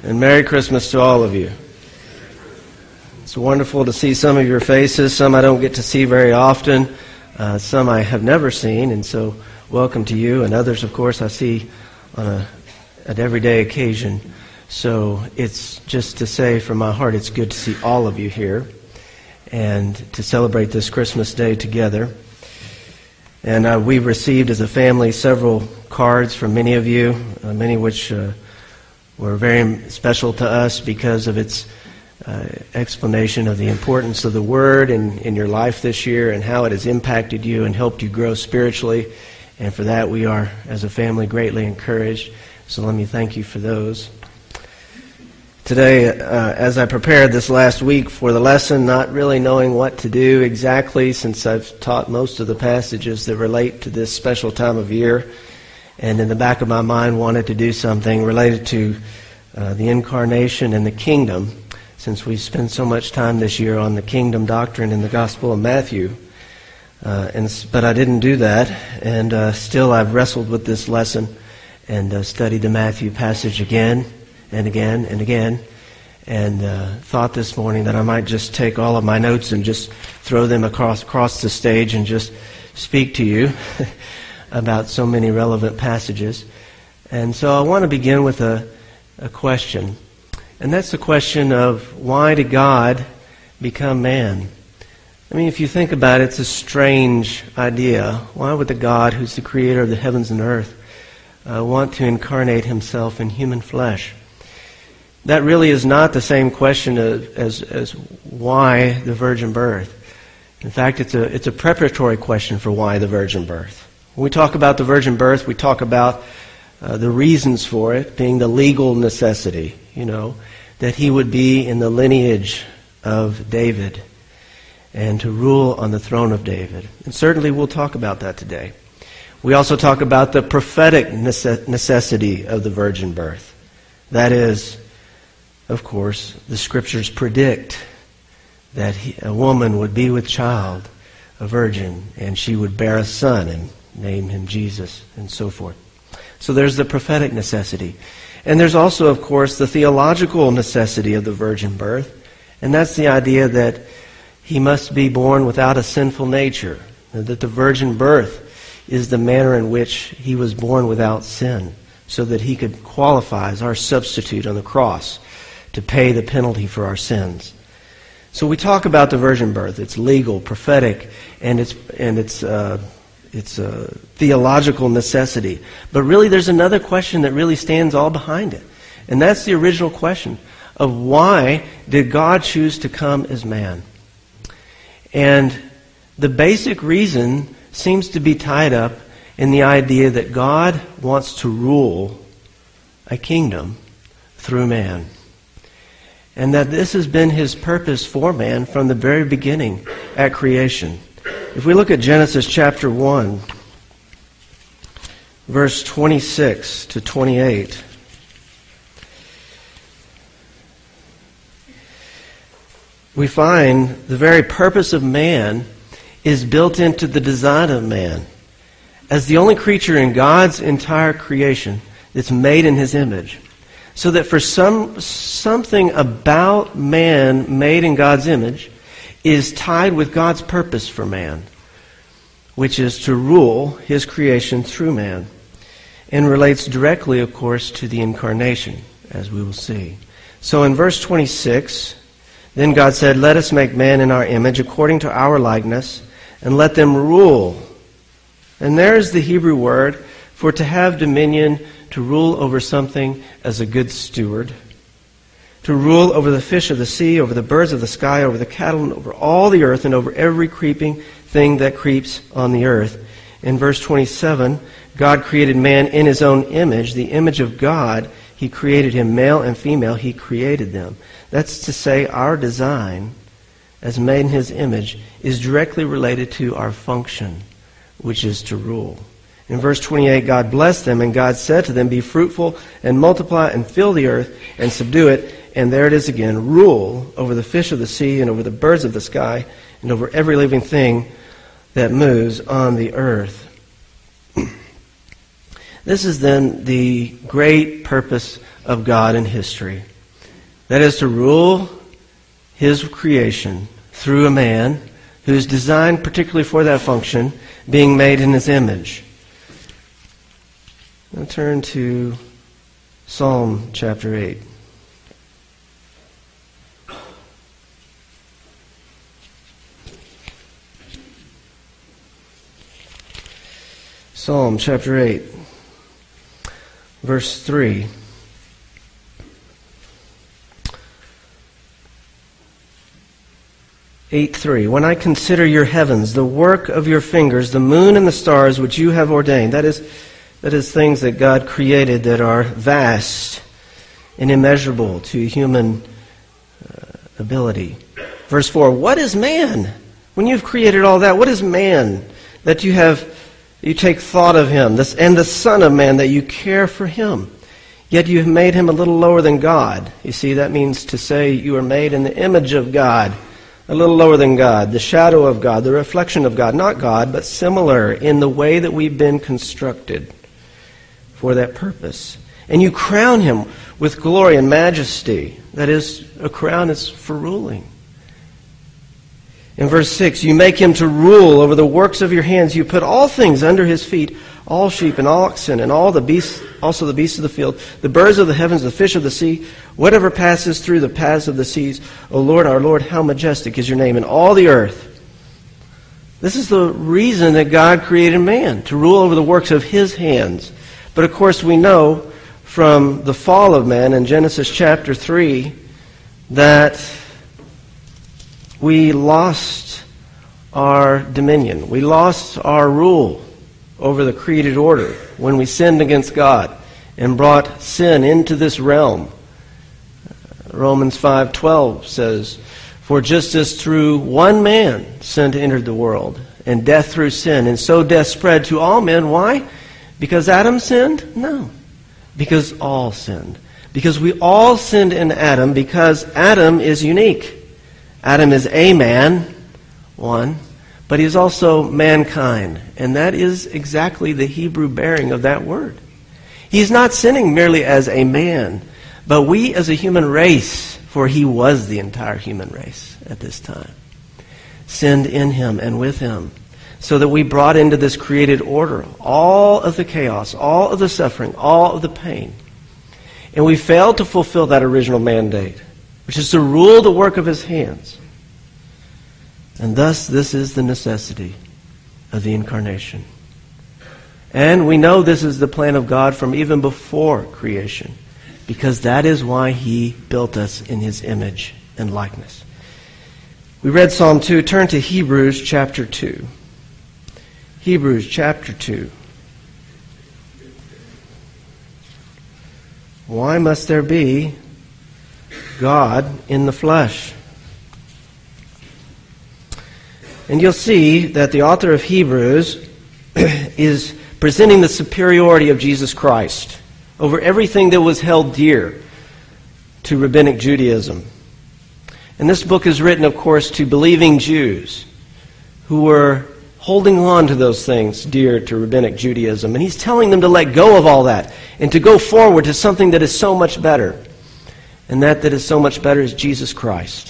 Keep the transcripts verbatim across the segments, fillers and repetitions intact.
And Merry Christmas to all of you. It's wonderful to see some of your faces. Some I don't get to see very often. Uh, some I have never seen, and so welcome to you. And others, of course, I see on a, an everyday occasion. So it's just to say from my heart, it's good to see all of you here and to celebrate this Christmas Day together. And uh, we've received as a family several cards from many of you, uh, many of which uh, were very special to us because of its uh, explanation of the importance of the Word in, in your life this year and how it has impacted you and helped you grow spiritually. And for that, we are, as a family, greatly encouraged. So let me thank you for those. Today, uh, as I prepared this last week for the lesson, not really knowing what to do exactly since I've taught most of the passages that relate to this special time of year, and in the back of my mind wanted to do something related to uh, the incarnation and the kingdom, since we've spent so much time this year on the kingdom doctrine in the Gospel of Matthew. Uh, and But I didn't do that, and uh, still I've wrestled with this lesson and uh, studied the Matthew passage again and again and again, and uh, thought this morning that I might just take all of my notes and just throw them across, across the stage and just speak to you about so many relevant passages. And so I want to begin with a, a question. And that's the question of, why did God become man? I mean, if you think about it, it's a strange idea. Why would the God who's the creator of the heavens and earth uh, want to incarnate himself in human flesh? That really is not the same question as, as, as why the virgin birth. In fact, it's a, it's a preparatory question for why the virgin birth. When we talk about the virgin birth, we talk about uh, the reasons for it being the legal necessity, you know, that he would be in the lineage of David and to rule on the throne of David. And certainly we'll talk about that today. We also talk about the prophetic necessity of the virgin birth. That is, of course, the Scriptures predict that he, a woman would be with child, a virgin, and she would bear a son and name him Jesus, and so forth. So there's the prophetic necessity. And there's also, of course, the theological necessity of the virgin birth, and that's the idea that he must be born without a sinful nature, that the virgin birth is the manner in which he was born without sin, so that he could qualify as our substitute on the cross to pay the penalty for our sins. So we talk about the virgin birth. It's legal, prophetic, and it's and it's uh, it's a theological necessity. But really, there's another question that really stands all behind it, and that's the original question of, why did God choose to come as man? And the basic reason seems to be tied up in the idea that God wants to rule a kingdom through man. And that this has been his purpose for man from the very beginning at creation. If we look at Genesis chapter one, verse twenty-six to twenty-eight, we find the very purpose of man is built into the design of man. As the only creature in God's entire creation that's made in his image. So that for some something about man made in God's image is tied with God's purpose for man, which is to rule his creation through man, and relates directly, of course, to the incarnation, as we will see. So in verse twenty-six, then God said, "Let us make man in our image, according to our likeness, and let them rule." And there's the Hebrew word for to have dominion, to rule over something as a good steward, to rule over the fish of the sea, over the birds of the sky, over the cattle, and over all the earth, and over every creeping thing that creeps on the earth. In verse twenty-seven, God created man in his own image, the image of God. He created him, male and female, he created them. That's to say, our design, as made in his image, is directly related to our function, which is to rule. In verse twenty-eight, God blessed them, and God said to them, "Be fruitful and multiply and fill the earth and subdue it." And there it is again, rule over the fish of the sea and over the birds of the sky and over every living thing that moves on the earth. This is then the great purpose of God in history. That is to rule his creation through a man who is designed particularly for that function, being made in his image. Now turn to Psalm chapter eight. Psalm chapter eight, verse three. eight three. When I consider your heavens, the work of your fingers, the moon and the stars which you have ordained. That is, that is things that God created that are vast and immeasurable to human uh, ability. Verse four. What is man? When you've created all that, what is man that you have, you take thought of him, this, and the Son of Man that you care for him? Yet you have made him a little lower than God. You see, that means to say you are made in the image of God. A little lower than God, the shadow of God, the reflection of God. Not God, but similar in the way that we've been constructed for that purpose. And you crown him with glory and majesty. That is, a crown is for ruling. In verse six, you make him to rule over the works of your hands. You put all things under his feet, all sheep and oxen and all the beasts, also the beasts of the field, the birds of the heavens, the fish of the sea, whatever passes through the paths of the seas. O Lord, our Lord, how majestic is your name in all the earth. This is the reason that God created man, to rule over the works of his hands. But of course we know from the fall of man in Genesis chapter three that we lost our dominion. We lost our rule over the created order when we sinned against God and brought sin into this realm. Romans five twelve says, for just as through one man sin entered the world, and death through sin, and so death spread to all men. Why? Because Adam sinned? No. Because all sinned. Because we all sinned in Adam, because Adam is unique. Adam is a man, one, but he is also mankind. And that is exactly the Hebrew bearing of that word. He's not sinning merely as a man, but we as a human race, for he was the entire human race at this time, sinned in him and with him, so that we brought into this created order all of the chaos, all of the suffering, all of the pain. And we failed to fulfill that original mandate, which is to rule the work of his hands. And thus, this is the necessity of the incarnation. And we know this is the plan of God from even before creation, because that is why he built us in his image and likeness. We read Psalm two. Turn to Hebrews chapter two. Hebrews chapter two. Why must there be God in the flesh? And you'll see that the author of Hebrews is presenting the superiority of Jesus Christ over everything that was held dear to rabbinic Judaism. And this book is written, of course, to believing Jews who were holding on to those things dear to rabbinic Judaism. And he's telling them to let go of all that and to go forward to something that is so much better. And that that is so much better is Jesus Christ.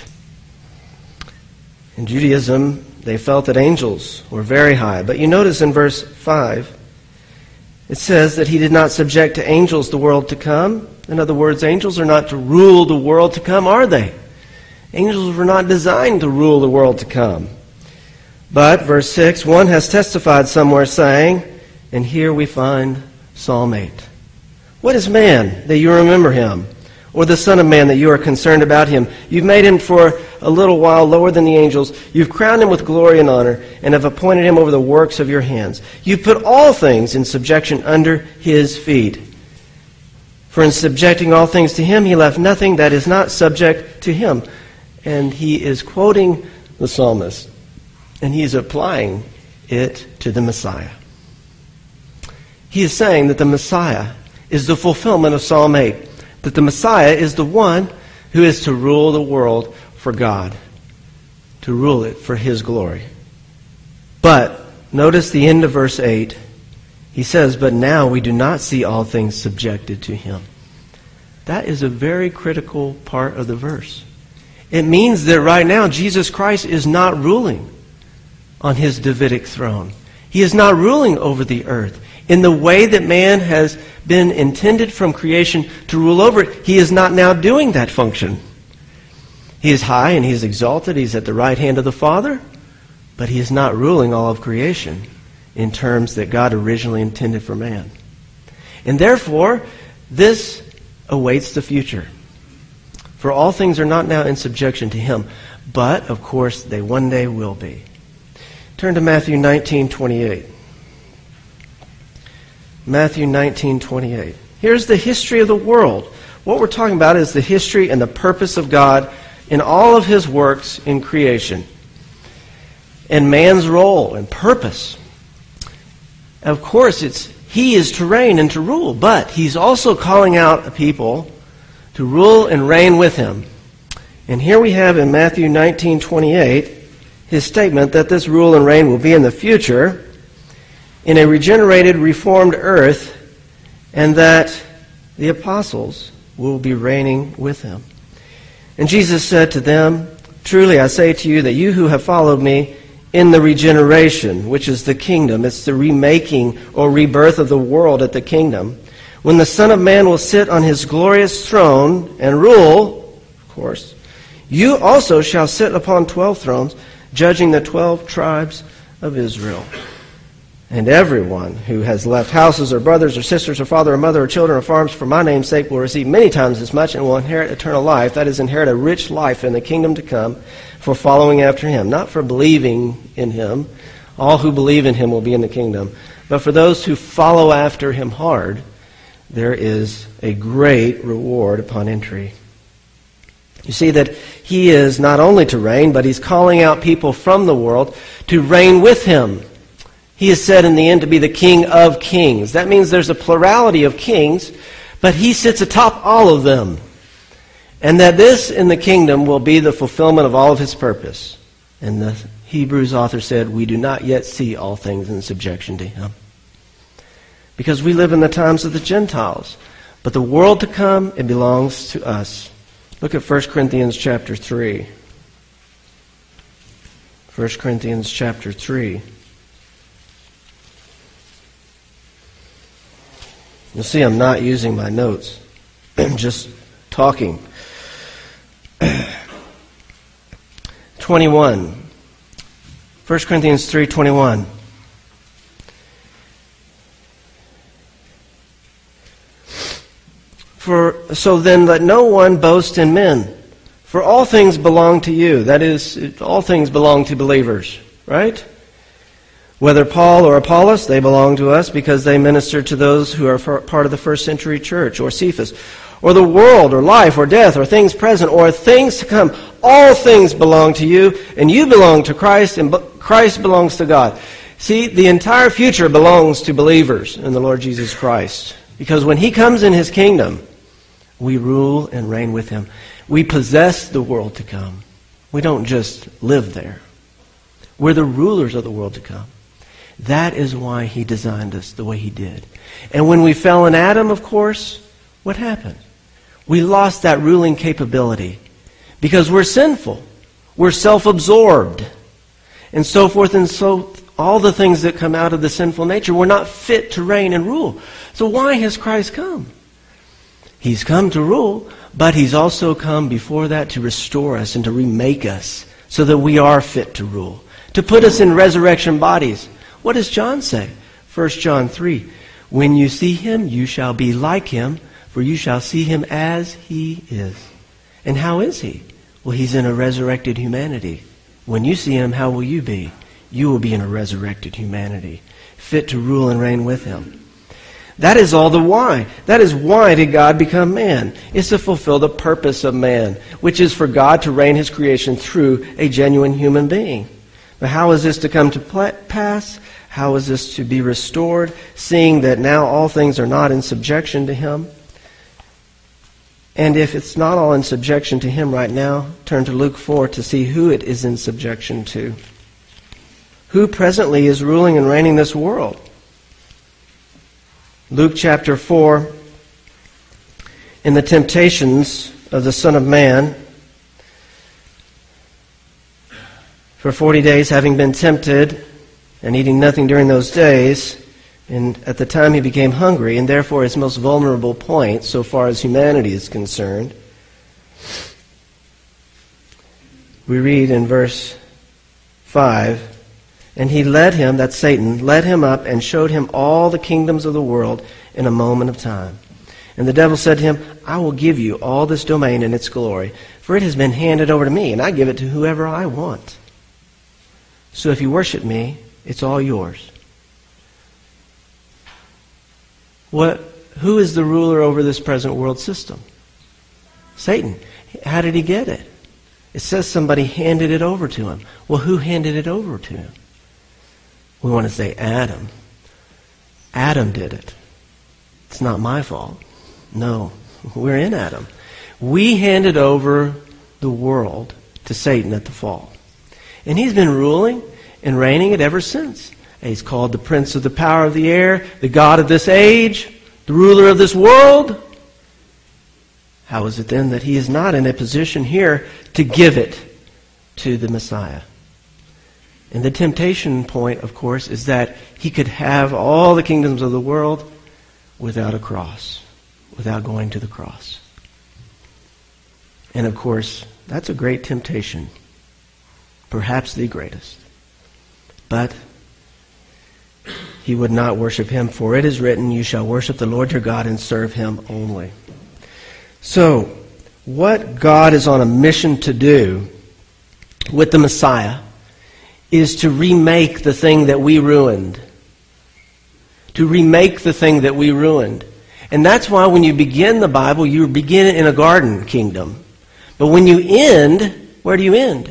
In Judaism, they felt that angels were very high. But you notice in verse five, it says that he did not subject to angels the world to come. In other words, angels are not to rule the world to come, are they? Angels were not designed to rule the world to come. But, verse six, one has testified somewhere saying, and here we find Psalm eight. What is man that you remember him? Or the Son of Man that you are concerned about him? You've made him for a little while lower than the angels. You've crowned him with glory and honor, and have appointed him over the works of your hands. You've put all things in subjection under his feet. For in subjecting all things to him, he left nothing that is not subject to him. And he is quoting the psalmist, and he is applying it to the Messiah. He is saying that the Messiah is the fulfillment of Psalm eight. That the Messiah is the one who is to rule the world for God, to rule it for his glory. But notice the end of verse eight. He says, but now we do not see all things subjected to him. That is a very critical part of the verse. It means that right now Jesus Christ is not ruling on his Davidic throne. He is not ruling over the earth. In the way that man has been intended from creation to rule over it, he is not now doing that function. He is high and he is exalted. He's at the right hand of the Father, but he is not ruling all of creation in terms that God originally intended for man. And therefore, this awaits the future. For all things are not now in subjection to him, but, of course, they one day will be. Turn to Matthew nineteen twenty-eight. Matthew nineteen twenty-eight. Here's the history of the world. What we're talking about is the history and the purpose of God in all of his works in creation. And man's role and purpose. Of course, it's he is to reign and to rule, but he's also calling out a people to rule and reign with him. And here we have in Matthew nineteen twenty-eight his statement that this rule and reign will be in the future in a regenerated, reformed earth, and that the apostles will be reigning with him. And Jesus said to them, "Truly I say to you that you who have followed me in the regeneration, which is the kingdom," it's the remaking or rebirth of the world at the kingdom, "when the Son of Man will sit on his glorious throne and rule," of course, "you also shall sit upon twelve thrones, judging the twelve tribes of Israel. And everyone who has left houses or brothers or sisters or father or mother or children or farms for my name's sake will receive many times as much and will inherit eternal life." That is, inherit a rich life in the kingdom to come for following after him, not for believing in him. All who believe in him will be in the kingdom. But for those who follow after him hard, there is a great reward upon entry. You see that he is not only to reign, but he's calling out people from the world to reign with him. He is said in the end to be the King of kings. That means there's a plurality of kings, but he sits atop all of them. And that this in the kingdom will be the fulfillment of all of his purpose. And the Hebrews author said, we do not yet see all things in subjection to him. Because we live in the times of the Gentiles. But the world to come, it belongs to us. Look at First Corinthians chapter three. First Corinthians chapter three. You'll see I'm not using my notes. I'm just talking. twenty-one. First Corinthians three twenty-one. For so then let no one boast in men, for all things belong to you. That is, all things belong to believers, right? Whether Paul or Apollos, they belong to us because they minister to those who are part of the first century church, or Cephas, or the world, or life, or death, or things present, or things to come. All things belong to you, and you belong to Christ, and Christ belongs to God. See, the entire future belongs to believers in the Lord Jesus Christ. Because when he comes in his kingdom, we rule and reign with him. We possess the world to come. We don't just live there. We're the rulers of the world to come. That is why he designed us the way he did. And when we fell in Adam, of course, what happened? We lost that ruling capability because we're sinful. We're self-absorbed and so forth and so all the things that come out of the sinful nature. We're not fit to reign and rule. So why has Christ come? He's come to rule, but he's also come before that to restore us and to remake us so that we are fit to rule, to put us in resurrection bodies. What does John say? First John three, when you see him, you shall be like him, for you shall see him as he is. And how is he? Well, he's in a resurrected humanity. When you see him, how will you be? You will be in a resurrected humanity, fit to rule and reign with him. That is all the why. That is why did God become man. It's to fulfill the purpose of man, which is for God to reign his creation through a genuine human being. But how is this to come to pass? How is this to be restored, seeing that now all things are not in subjection to him? And if it's not all in subjection to him right now, turn to Luke four to see who it is in subjection to. Who presently is ruling and reigning this world? Luke chapter four in the temptations of the Son of Man, for forty days having been tempted and eating nothing during those days, and at the time he became hungry, and therefore his most vulnerable point so far as humanity is concerned. We read in verse five, and he led him, that's Satan, led him up and showed him all the kingdoms of the world in a moment of time. And the devil said to him, I will give you all this domain and its glory, for it has been handed over to me, and I give it to whoever I want. So if you worship me, it's all yours. What? Who is the ruler over this present world system? Satan. How did he get it? It says somebody handed it over to him. Well, who handed it over to him? We want to say Adam. Adam did it. It's not my fault. No, we're in Adam. We handed over the world to Satan at the fall. And he's been ruling and reigning it ever since. He's called the prince of the power of the air, the god of this age, the ruler of this world. How is it then that he is not in a position here to give it to the Messiah? And the temptation point, of course, is that he could have all the kingdoms of the world without a cross, without going to the cross. And of course, that's a great temptation, perhaps the greatest. But he would not worship him, for it is written, you shall worship the Lord your God and serve him only. So, what God is on a mission to do with the Messiah is to remake the thing that we ruined. To remake the thing that we ruined. And that's why when you begin the Bible, you begin in a garden kingdom. But when you end, where do you end?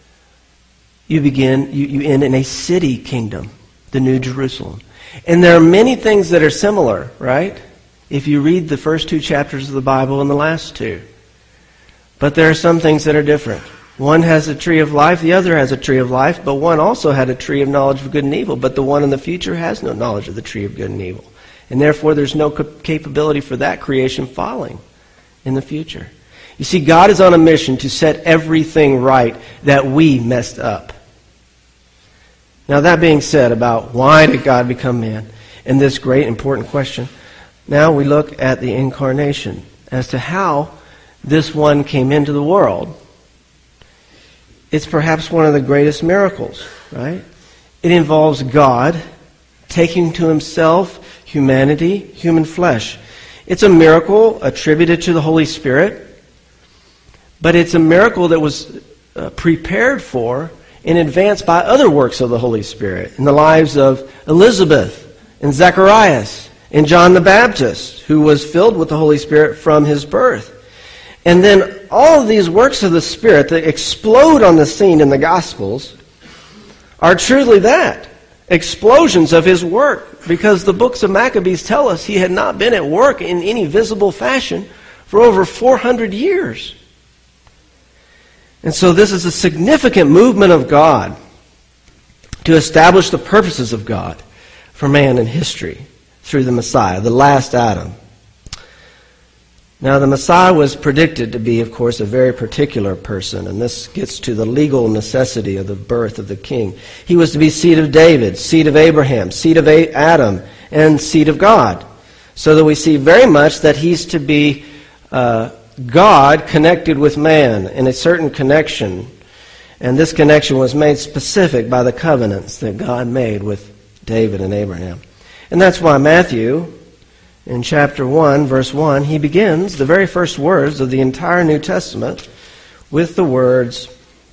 You begin, you, you end in a city kingdom, the New Jerusalem. And there are many things that are similar, right? If you read the first two chapters of the Bible and the last two. But there are some things that are different. One has a tree of life, the other has a tree of life, but one also had a tree of knowledge of good and evil, but the one in the future has no knowledge of the tree of good and evil. And therefore there's no capability for that creation falling in the future. You see, God is on a mission to set everything right that we messed up. Now that being said about why did God become man, and this great important question, now we look at the incarnation as to how this one came into the world. It's perhaps one of the greatest miracles, right? It involves God taking to himself humanity, human flesh. It's a miracle attributed to the Holy Spirit, but it's a miracle that was uh, prepared for in advance by other works of the Holy Spirit in the lives of Elizabeth and Zacharias and John the Baptist, who was filled with the Holy Spirit from his birth. And then all of these works of the Spirit that explode on the scene in the Gospels are truly that, explosions of his work, because the books of Maccabees tell us he had not been at work in any visible fashion for over four hundred years. And so this is a significant movement of God to establish the purposes of God for man in history through the Messiah, the last Adam. Now, the Messiah was predicted to be, of course, a very particular person, and this gets to the legal necessity of the birth of the king. He was to be seed of David, seed of Abraham, seed of Adam, and seed of God. So that we see very much that he's to be uh, God connected with man in a certain connection. And this connection was made specific by the covenants that God made with David and Abraham. And that's why Matthew, in chapter one, verse one, he begins the very first words of the entire New Testament with the words,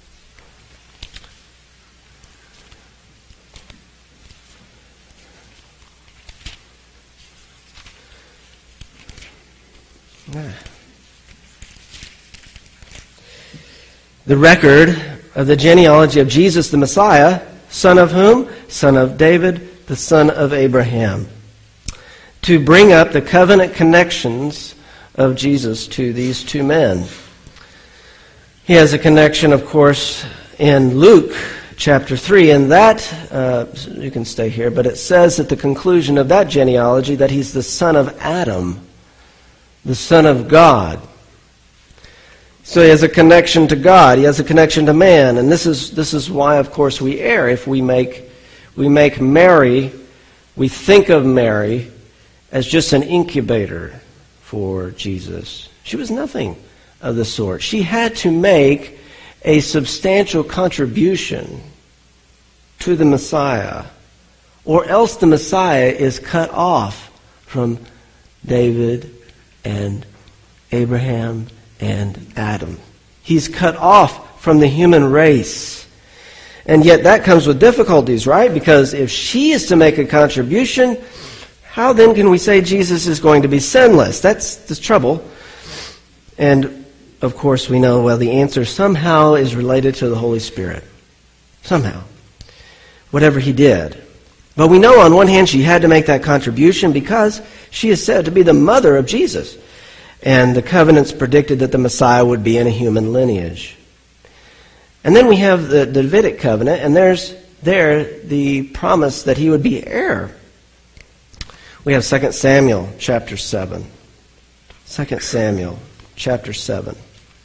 the record of the genealogy of Jesus the Messiah, son of whom? Son of David, the son of Abraham. To bring up the covenant connections of Jesus to these two men. He has a connection, of course, in Luke chapter three, and that, uh, you can stay here, but it says at the conclusion of that genealogy that he's the son of Adam, the Son of God. So he has a connection to God. He has a connection to man. And this is this is why, of course, we err. If we make we make Mary, we think of Mary as just an incubator for Jesus. She was nothing of the sort. She had to make a substantial contribution to the Messiah, or else the Messiah is cut off from David and Abraham and Adam. He's cut off from the human race. And yet that comes with difficulties, right? Because if she is to make a contribution, how then can we say Jesus is going to be sinless? That's the trouble. And of course we know, well, the answer somehow is related to the Holy Spirit. Somehow. Whatever he did. But we know on one hand she had to make that contribution because she is said to be the mother of Jesus. And the covenants predicted that the Messiah would be in a human lineage. And then we have the Davidic covenant, and there's there the promise that he would be heir. We have Second Samuel chapter seven. Second Samuel chapter seven.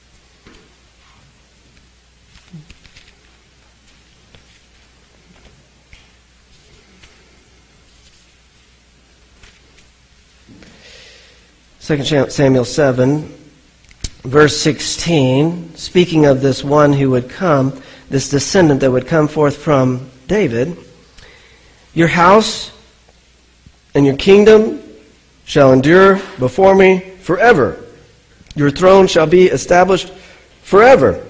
Second Samuel seven, verse sixteen, speaking of this one who would come, this descendant that would come forth from David. Your house and your kingdom shall endure before me forever. Your throne shall be established forever.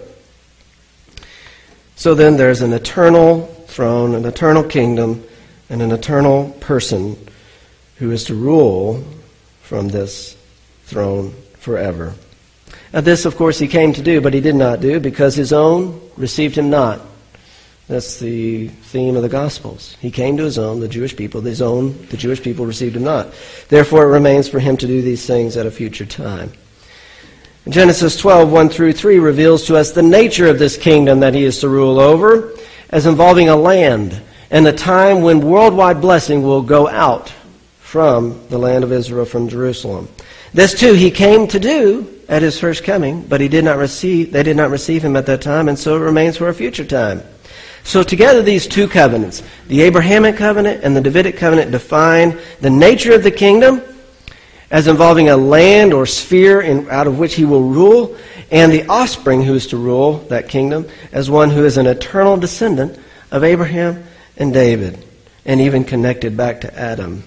So then there's an eternal throne, an eternal kingdom, and an eternal person who is to rule from this throne forever. Now this, of course, he came to do, but he did not do, because his own received him not. That's the theme of the Gospels. He came to his own, the Jewish people. His own, the Jewish people, received him not. Therefore, it remains for him to do these things at a future time. Genesis twelve, one through three reveals to us the nature of this kingdom that he is to rule over, as involving a land and a time when worldwide blessing will go out from the land of Israel, from Jerusalem. This too he came to do at his first coming, but he did not receive they did not receive him at that time, and so it remains for a future time. So together these two covenants, the Abrahamic covenant and the Davidic covenant, define the nature of the kingdom as involving a land or sphere in, out of which he will rule, and the offspring who is to rule that kingdom as one who is an eternal descendant of Abraham and David, and even connected back to Adam.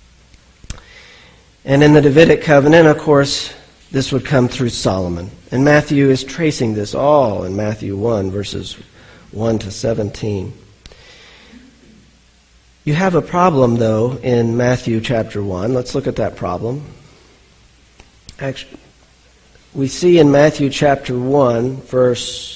And in the Davidic covenant, of course, this would come through Solomon. And Matthew is tracing this all in Matthew one, verses one to seventeen. You have a problem, though, in Matthew chapter one. Let's look at that problem. Actually, we see in Matthew chapter one, verse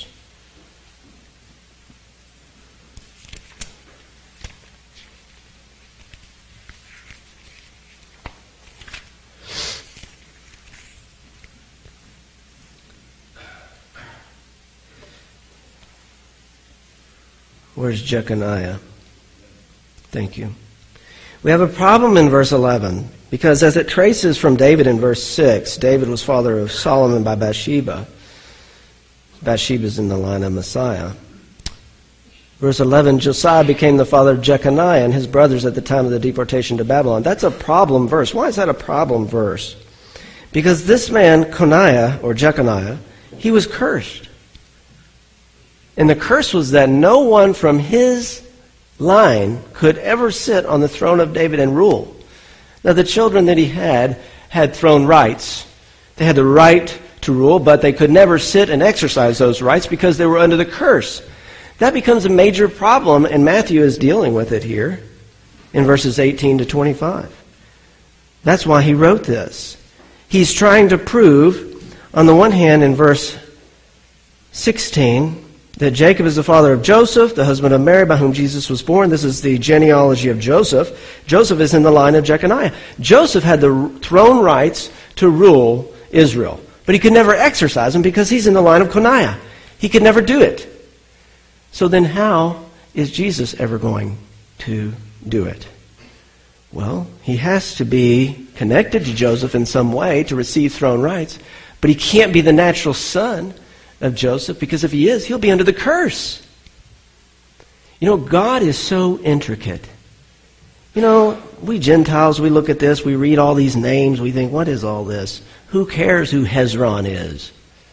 Where's Jeconiah? Thank you. We have a problem in verse eleven, because as it traces from David in verse six, David was father of Solomon by Bathsheba. Bathsheba is in the line of Messiah. Verse eleven, Josiah became the father of Jeconiah and his brothers at the time of the deportation to Babylon. That's a problem verse. Why is that a problem verse? Because this man, Coniah, or Jeconiah, he was cursed. And the curse was that no one from his line could ever sit on the throne of David and rule. Now, the children that he had had throne rights. They had the right to rule, but they could never sit and exercise those rights because they were under the curse. That becomes a major problem, and Matthew is dealing with it here in verses eighteen to twenty-five. That's why he wrote this. He's trying to prove, on the one hand, in verse sixteen, that Jacob is the father of Joseph, the husband of Mary, by whom Jesus was born. This is the genealogy of Joseph. Joseph is in the line of Jeconiah. Joseph had the throne rights to rule Israel, but he could never exercise them because he's in the line of Coniah. He could never do it. So then how is Jesus ever going to do it? Well, he has to be connected to Joseph in some way to receive throne rights, but he can't be the natural son of Joseph, because if he is, he'll be under the curse. You know, God is so intricate. You know, we Gentiles, we look at this, we read all these names, we think, what is all this? Who cares who Hezron is?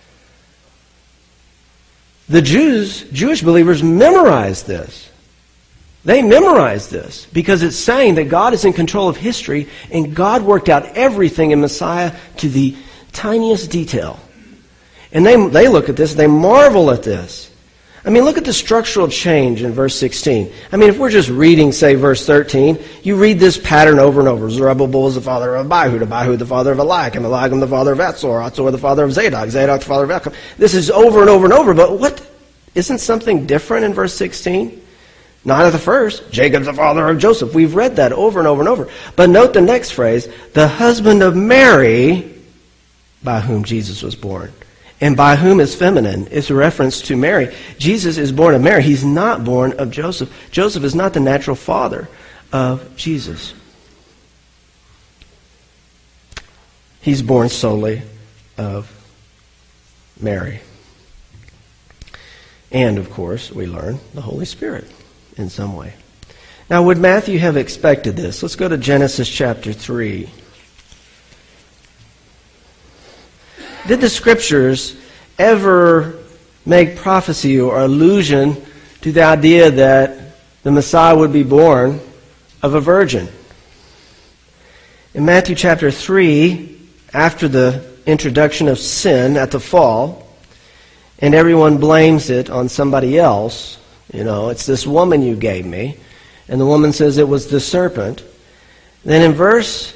The Jews, Jewish believers memorize this. They memorize this because it's saying that God is in control of history and God worked out everything in Messiah to the tiniest detail. And they, they look at this, they marvel at this. I mean, look at the structural change in verse sixteen. I mean, if we're just reading, say, verse thirteen, you read this pattern over and over. Zerubbabel is the father of Abihud, Abihud the father of Eliakim, Eliakim the father of Atzor, Atzor the father of Zadok, Zadok the father of Elkim. This is over and over and over, but what, isn't something different in verse sixteen? Not at the first. Jacob's the father of Joseph. We've read that over and over and over. But note the next phrase, the husband of Mary, by whom Jesus was born. And by whom is feminine. It's a reference to Mary. Jesus is born of Mary. He's not born of Joseph. Joseph is not the natural father of Jesus. He's born solely of Mary. And, of course, we learn the Holy Spirit in some way. Now, would Matthew have expected this? Let's go to Genesis chapter three. Did the Scriptures ever make prophecy or allusion to the idea that the Messiah would be born of a virgin? In Matthew chapter three, after the introduction of sin at the fall, and everyone blames it on somebody else, you know, it's this woman you gave me, and the woman says it was the serpent. Then in verse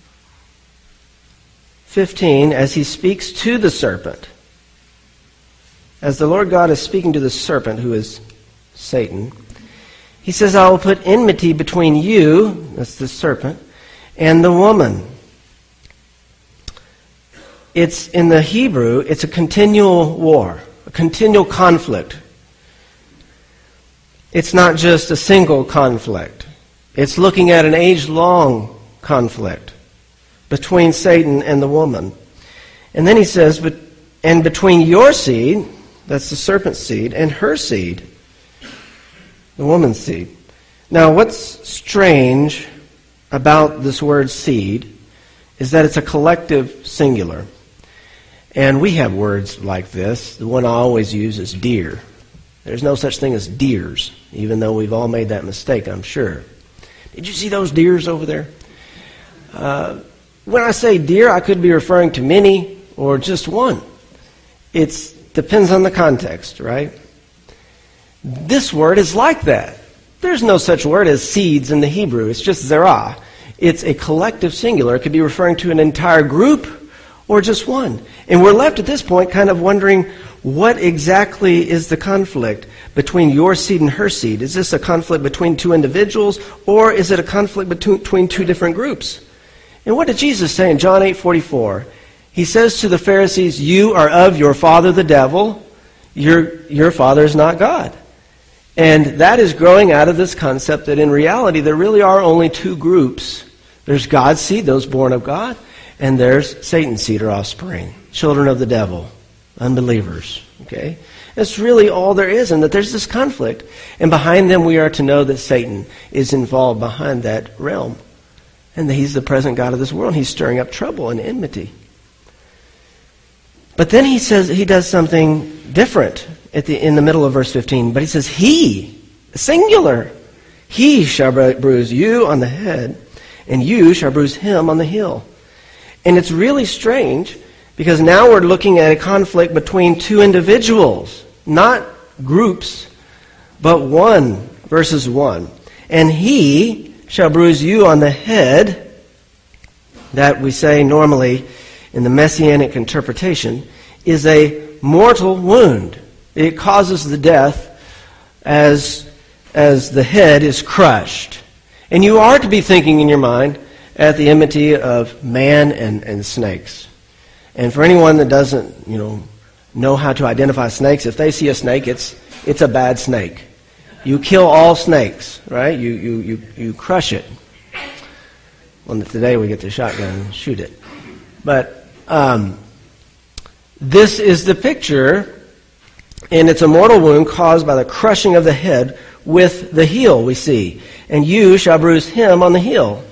fifteen, as he speaks to the serpent, as the Lord God is speaking to the serpent, who is Satan, he says, I will put enmity between you, that's the serpent, and the woman. It's in the Hebrew, it's a continual war, a continual conflict. It's not just a single conflict. It's looking at an age-long conflict between Satan and the woman. And then he says, but and between your seed, that's the serpent's seed, and her seed, the woman's seed. Now, what's strange about this word seed is that it's a collective singular. And we have words like this. The one I always use is deer. There's no such thing as deers, even though we've all made that mistake, I'm sure. Did you see those deers over there? Uh, when I say deer, I could be referring to many or just one. It depends on the context, right? This word is like that. There's no such word as seeds in the Hebrew. It's just zerah. It's a collective singular. It could be referring to an entire group or just one. And we're left at this point kind of wondering, what exactly is the conflict between your seed and her seed? Is this a conflict between two individuals, or is it a conflict between two different groups? And what did Jesus say in John eight forty-four? He says to the Pharisees, you are of your father the devil, your, your father is not God. And that is growing out of this concept that in reality there really are only two groups. There's God's seed, those born of God, and there's Satan's seed or offspring, children of the devil, unbelievers. Okay? That's really all there is, and that there's this conflict. And behind them we are to know that Satan is involved behind that realm. And that he's the present God of this world. He's stirring up trouble and enmity. But then he says he does something different at the in the middle of verse fifteen. But he says, he, singular, he shall bruise you on the head, and you shall bruise him on the heel. And it's really strange, because now we're looking at a conflict between two individuals, not groups, but one versus one. And he shall bruise you on the head. That we say normally in the Messianic interpretation is a mortal wound. It causes the death as, as the head is crushed. And you are to be thinking in your mind at the enmity of man and, and snakes. And for anyone that doesn't, you know, know how to identify snakes, if they see a snake, it's it's a bad snake. You kill all snakes, right? You you you, you crush it. Well, today we get the shotgun and shoot it. But um, this is the picture, and it's a mortal wound caused by the crushing of the head with the heel, we see. And you shall bruise him on the heel.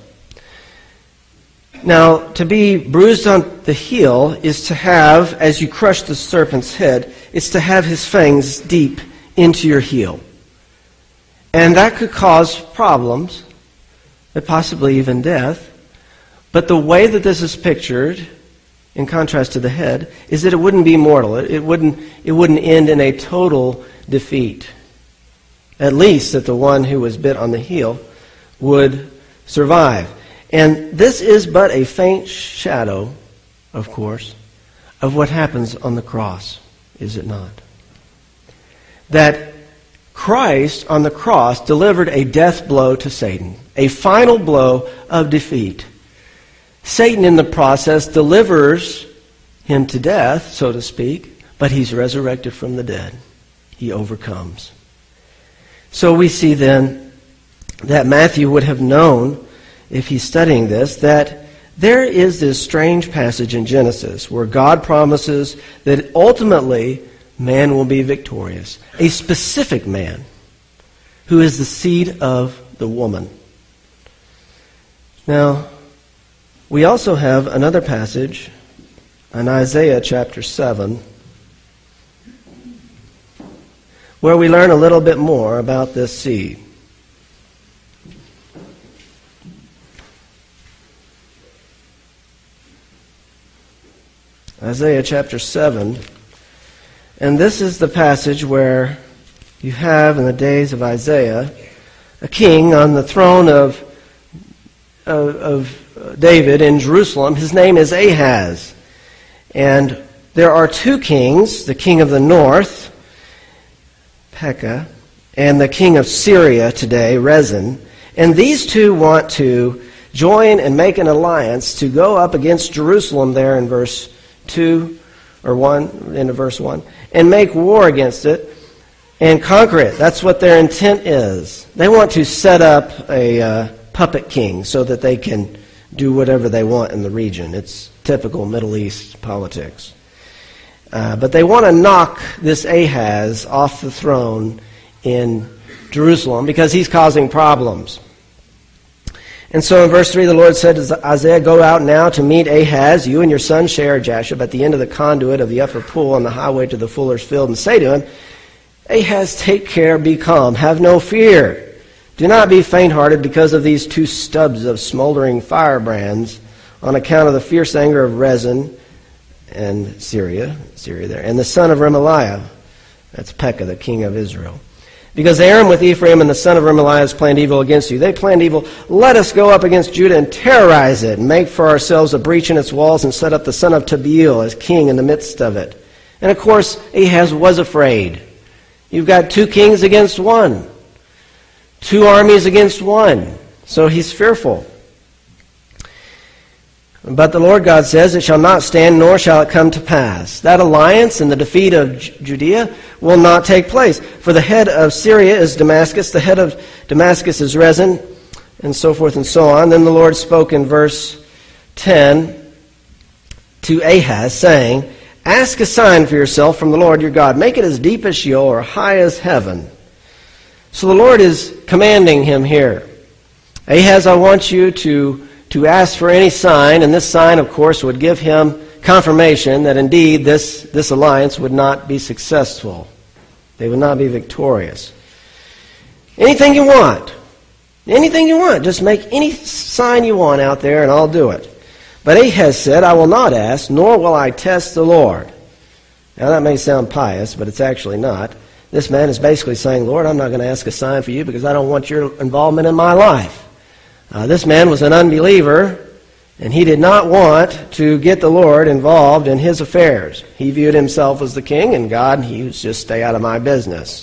Now, to be bruised on the heel is to have, as you crush the serpent's head, it's to have his fangs deep into your heel. And that could cause problems, and possibly even death. But the way that this is pictured, in contrast to the head, is that it wouldn't be mortal. It, it wouldn't, it wouldn't end in a total defeat. At least that the one who was bit on the heel would survive. And this is but a faint shadow, of course, of what happens on the cross, is it not? That Christ on the cross delivered a death blow to Satan, a final blow of defeat. Satan in the process delivers him to death, so to speak, but he's resurrected from the dead. He overcomes. So we see then that Matthew would have known, if he's studying this, that there is this strange passage in Genesis where God promises that ultimately man will be victorious. A specific man who is the seed of the woman. Now, we also have another passage in Isaiah chapter seven where we learn a little bit more about this seed. Isaiah chapter seven. And this is the passage where you have, in the days of Isaiah, a king on the throne of, of, of David in Jerusalem. His name is Ahaz. And there are two kings, the king of the north, Pekah, and the king of Syria today, Rezin. And these two want to join and make an alliance to go up against Jerusalem there in verse two or one, into verse one, and make war against it and conquer it. That's what their intent is. They want to set up a uh, puppet king so that they can do whatever they want in the region. It's typical Middle East politics. Uh, but they want to knock this Ahaz off the throne in Jerusalem because he's causing problems. And so in verse three, the Lord said to Isaiah, "Go out now to meet Ahaz, you and your son Shear-Jashub, at the end of the conduit of the upper pool on the highway to the fuller's field, and say to him, Ahaz, take care, be calm, have no fear. Do not be faint-hearted because of these two stubs of smoldering firebrands, on account of the fierce anger of Rezin and Syria, Syria there, and the son of Remaliah," that's Pekah, the king of Israel. "Because Aram with Ephraim and the son of Remaliah has planned evil against you. They planned evil. Let us go up against Judah and terrorize it, and make for ourselves a breach in its walls, and set up the son of Tabeel as king in the midst of it." And of course, Ahaz was afraid. You've got two kings against one. Two armies against one. So he's fearful. But the Lord God says, "It shall not stand, nor shall it come to pass." That alliance and the defeat of Judea will not take place. For the head of Syria is Damascus, the head of Damascus is Rezin, and so forth and so on. Then the Lord spoke in verse ten to Ahaz, saying, "Ask a sign for yourself from the Lord your God. Make it as deep as Sheol or high as heaven." So the Lord is commanding him here. Ahaz, I want you to to ask for any sign, and this sign, of course, would give him confirmation that indeed this, this alliance would not be successful. They would not be victorious. Anything you want. Anything you want. Just make any sign you want out there, and I'll do it. But Ahaz said, "I will not ask, nor will I test the Lord." Now that may sound pious, but it's actually not. This man is basically saying, "Lord, I'm not going to ask a sign for you because I don't want your involvement in my life." Uh, this man was an unbeliever, and he did not want to get the Lord involved in his affairs. He viewed himself as the king, and God, he was just stay out of my business.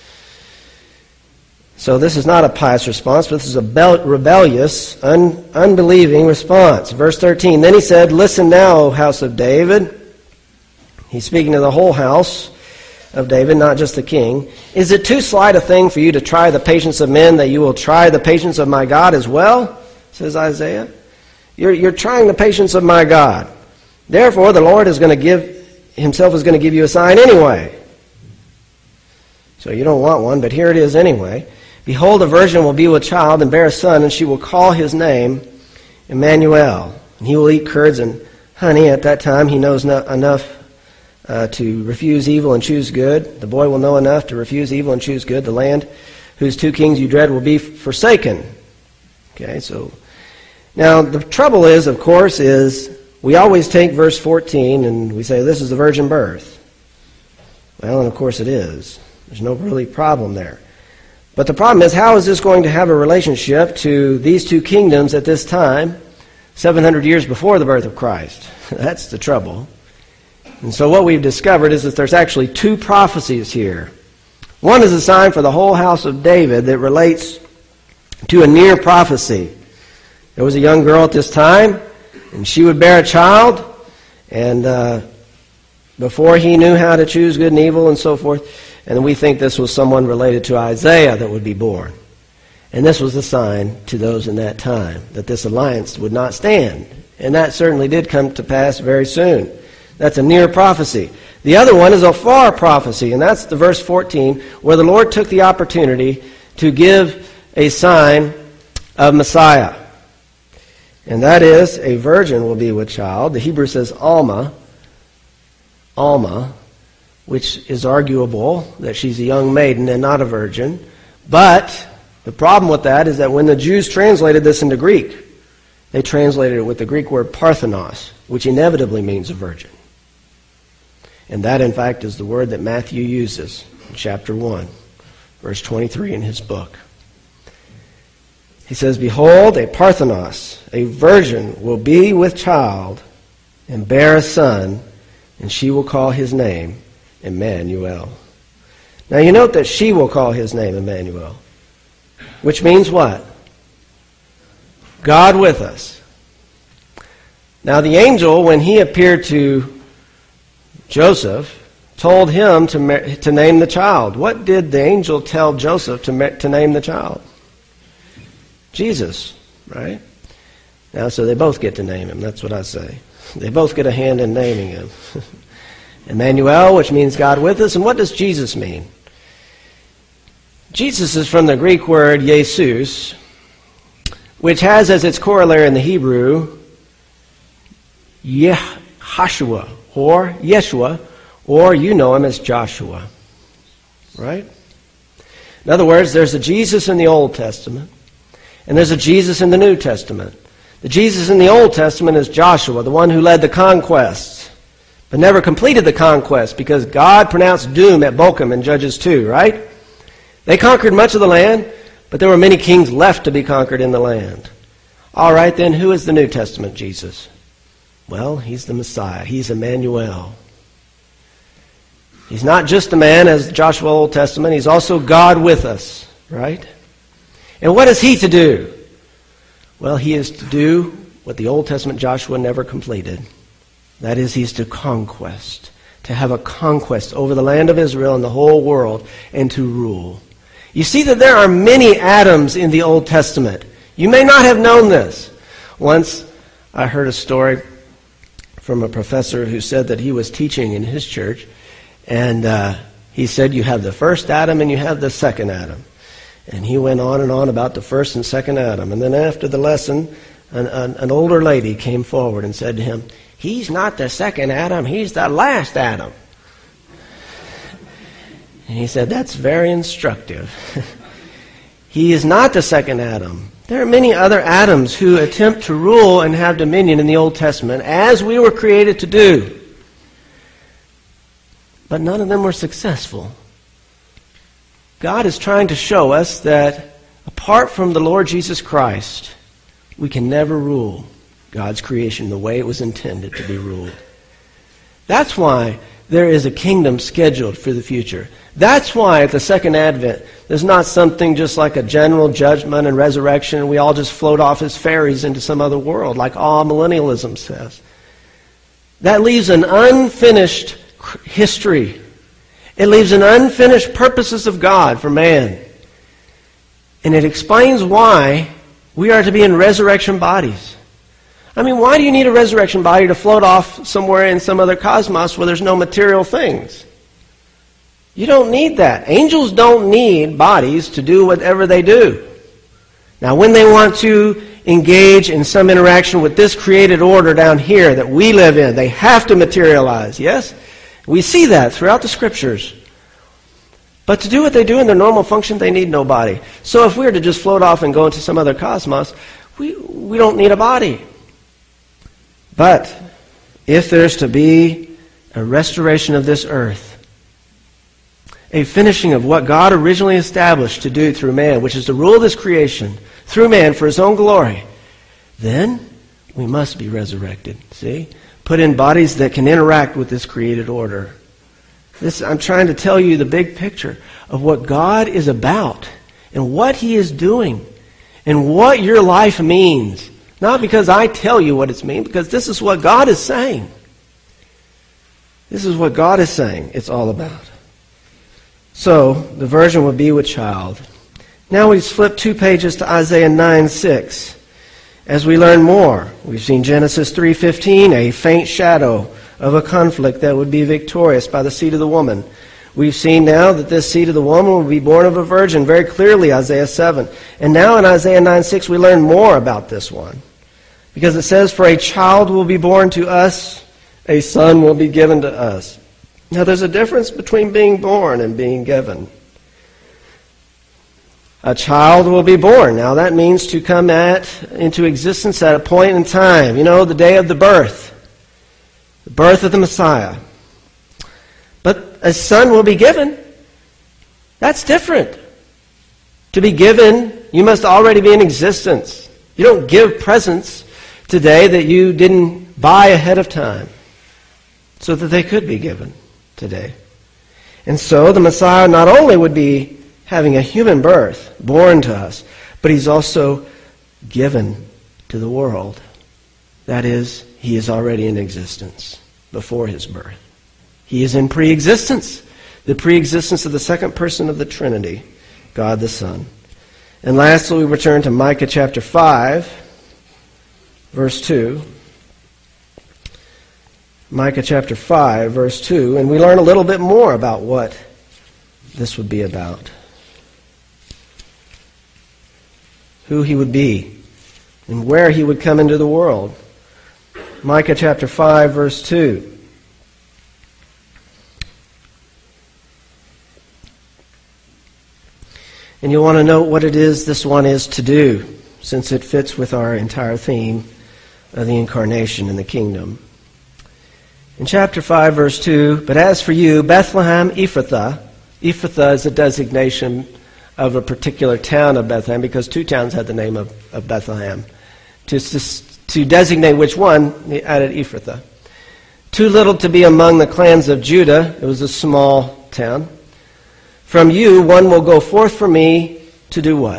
So this is not a pious response, but this is a bel- rebellious, un- unbelieving response. Verse thirteen, "Then he said, Listen now, O house of David." He's speaking to the whole house of David, not just the king. "Is it too slight a thing for you to try the patience of men, that you will try the patience of my God as well?" says Isaiah. You're, you're trying the patience of my God. Therefore, the Lord is going to give, himself is going to give you a sign anyway. So you don't want one, but here it is anyway. Behold, a virgin will be with child and bear a son, and she will call his name Emmanuel. And he will eat curds and honey. At that time, he knows no, enough uh, to refuse evil and choose good. The boy will know enough to refuse evil and choose good. The land whose two kings you dread will be forsaken. Okay, so now the trouble is, of course, is we always take verse fourteen and we say this is the virgin birth. Well, and of course it is. There's no really problem there. But the problem is, how is this going to have a relationship to these two kingdoms at this time, seven hundred years before the birth of Christ? That's the trouble. And so what we've discovered is that there's actually two prophecies here. One is a sign for the whole house of David that relates to a near prophecy. There was a young girl at this time, and she would bear a child, and uh, before he knew how to choose good and evil and so forth, and we think this was someone related to Isaiah that would be born. And this was the sign to those in that time, that this alliance would not stand. And that certainly did come to pass very soon. That's a near prophecy. The other one is a far prophecy, and that's the verse fourteen, where the Lord took the opportunity to give a sign of Messiah. And that is, a virgin will be with child. The Hebrew says Alma, Alma, which is arguable that she's a young maiden and not a virgin. But the problem with that is that when the Jews translated this into Greek, they translated it with the Greek word parthenos, which inevitably means a virgin. And that, in fact, is the word that Matthew uses in chapter one, verse twenty-three in his book. He says, Behold, a parthenos, a virgin, will be with child and bear a son, and she will call his name Emmanuel. Now you note that she will call his name Emmanuel, which means what? God with us. Now the angel, when he appeared to Joseph, told him to, to name the child. What did the angel tell Joseph to, to name the child? Jesus, right? Now, so they both get to name him. That's what I say. They both get a hand in naming him. Emmanuel, which means God with us. And what does Jesus mean? Jesus is from the Greek word Jesus, which has as its corollary in the Hebrew, Yeshua, or Yeshua, or you know him as Joshua. Right? In other words, there's a Jesus in the Old Testament, and there's a Jesus in the New Testament. The Jesus in the Old Testament is Joshua, the one who led the conquests, but never completed the conquest because God pronounced doom at Bochum in Judges two, right? They conquered much of the land, but there were many kings left to be conquered in the land. All right, then, who is the New Testament Jesus? Well, he's the Messiah. He's Emmanuel. He's not just a man, as Joshua Old Testament. He's also God with us, right? And what is he to do? Well, he is to do what the Old Testament Joshua never completed. That is, he's to conquest, to have a conquest over the land of Israel and the whole world, and to rule. You see that there are many Adams in the Old Testament. You may not have known this. Once I heard a story from a professor who said that he was teaching in his church, and uh, he said you have the first Adam and you have the second Adam. And he went on and on about the first and second Adam. And then after the lesson, an, an, an older lady came forward and said to him, he's not the second Adam, he's the last Adam. And he said, that's very instructive. He is not the second Adam. There are many other Adams who attempt to rule and have dominion in the Old Testament, as we were created to do. But none of them were successful. God is trying to show us that apart from the Lord Jesus Christ, we can never rule God's creation the way it was intended to be ruled. That's why there is a kingdom scheduled for the future. That's why at the second advent, there's not something just like a general judgment and resurrection and we all just float off as fairies into some other world, like all millennialism says. That leaves an unfinished history. It leaves an unfinished purposes of God for man. And it explains why we are to be in resurrection bodies. I mean, why do you need a resurrection body to float off somewhere in some other cosmos where there's no material things? You don't need that. Angels don't need bodies to do whatever they do. Now, when they want to engage in some interaction with this created order down here that we live in, they have to materialize, yes? We see that throughout the Scriptures. But to do what they do in their normal function, they need no body. So if we were to just float off and go into some other cosmos, we, we don't need a body. But if there's to be a restoration of this earth, a finishing of what God originally established to do through man, which is to rule this creation through man for his own glory, then we must be resurrected. See? Put in bodies that can interact with this created order. This, I'm trying to tell you the big picture of what God is about and what He is doing and what your life means. Not because I tell you what it's mean, because this is what God is saying. This is what God is saying it's all about. So, the virgin would be with child. Now we flip two pages to Isaiah nine six. As we learn more, we've seen Genesis three fifteen, a faint shadow of a conflict that would be victorious by the seed of the woman. We've seen now that this seed of the woman will be born of a virgin, very clearly, Isaiah seven. And now in Isaiah nine six, we learn more about this one. Because it says, "For a child will be born to us, a son will be given to us." Now there's a difference between being born and being given. A child will be born. Now that means to come at into existence at a point in time. You know, the day of the birth. The birth of the Messiah. But a son will be given. That's different. To be given, you must already be in existence. You don't give presents today that you didn't buy ahead of time so that they could be given today. And so the Messiah not only would be having a human birth, born to us, but He's also given to the world. That is, He is already in existence before His birth. He is in pre-existence, the pre-existence of the second person of the Trinity, God the Son. And lastly, we return to Micah chapter five, verse two. Micah chapter five, verse two, and we learn a little bit more about what this would be about. Who He would be and where He would come into the world. Micah chapter five, verse two. And you'll want to note what it is this one is to do, since it fits with our entire theme of the incarnation and the kingdom. In chapter five, verse two, "But as for you, Bethlehem Ephrathah," Ephrathah is a designation of a particular town of Bethlehem, because two towns had the name of, of Bethlehem. To, to, to designate which one, he added Ephrathah. "Too little to be among the clans of Judah," it was a small town. "From you one will go forth for me to do what?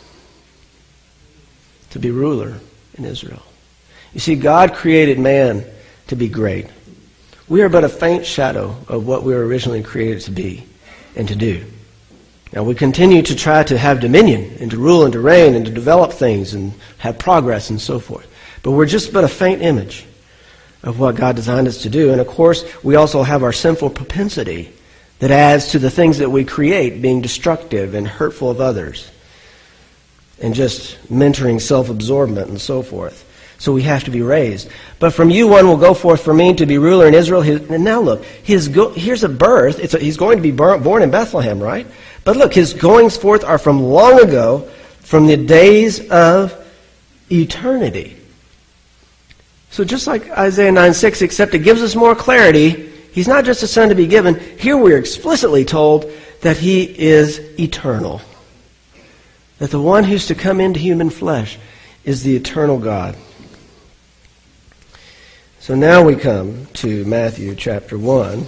To be ruler in Israel." You see, God created man to be great. We are but a faint shadow of what we were originally created to be and to do. Now, we continue to try to have dominion and to rule and to reign and to develop things and have progress and so forth. But we're just but a faint image of what God designed us to do. And of course, we also have our sinful propensity that adds to the things that we create being destructive and hurtful of others and just mentoring self-absorbment and so forth. So we have to be raised. "But from you one will go forth for me to be ruler in Israel." His, and now look, his go, here's a birth. It's a, he's going to be born in Bethlehem, right? But look, his goings forth are from long ago, from the days of eternity. So just like Isaiah nine six, except it gives us more clarity, he's not just a son to be given. Here we're explicitly told that he is eternal. That the one who's to come into human flesh is the eternal God. So now we come to Matthew chapter one.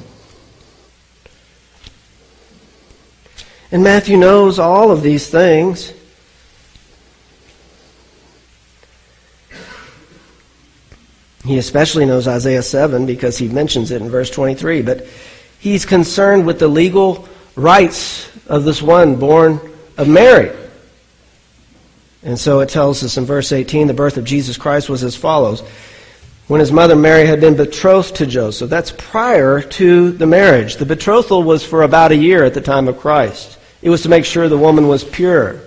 And Matthew knows all of these things. He especially knows Isaiah seven because he mentions it in verse twenty-three. But he's concerned with the legal rights of this one born of Mary. And so it tells us in verse eighteen, the birth of Jesus Christ was as follows. When his mother Mary had been betrothed to Joseph, that's prior to the marriage. The betrothal was for about a year at the time of Christ. It was to make sure the woman was pure.